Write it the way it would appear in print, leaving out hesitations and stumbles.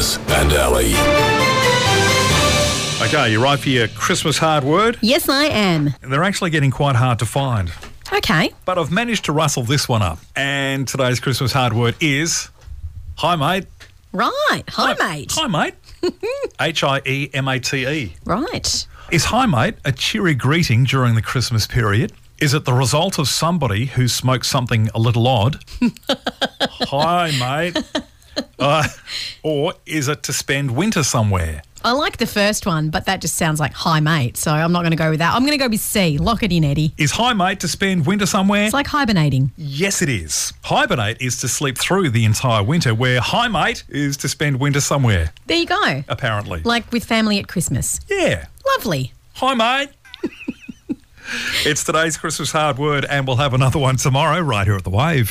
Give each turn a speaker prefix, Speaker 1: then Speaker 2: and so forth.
Speaker 1: Maz and Ali.
Speaker 2: Okay, you ready for your Christmas hard word?
Speaker 3: Yes, I am.
Speaker 2: They're actually getting quite hard to find.
Speaker 3: Okay.
Speaker 2: But I've managed to rustle this one up. And today's Christmas hard word is hi, mate.
Speaker 3: Right. Hi, mate.
Speaker 2: Hi, mate. Hiemate.
Speaker 3: Right.
Speaker 2: Is hi, mate a cheery greeting during the Christmas period? Is it the result of somebody who smokes something a little odd? Hi, mate. Or is it to spend winter somewhere?
Speaker 3: I like the first one, but that just sounds like hi, mate. So I'm not going to go with that. I'm going to go with C. Lock it in, Eddie.
Speaker 2: Is hi, mate to spend winter somewhere?
Speaker 3: It's like hibernating.
Speaker 2: Yes, it is. Hibernate is to sleep through the entire winter, where hi, mate is to spend winter somewhere,
Speaker 3: There you go.
Speaker 2: apparently.
Speaker 3: Like with family at Christmas.
Speaker 2: Yeah.
Speaker 3: Lovely.
Speaker 2: Hi, mate. It's today's Christmas hard word, and we'll have another one tomorrow right here at The Wave.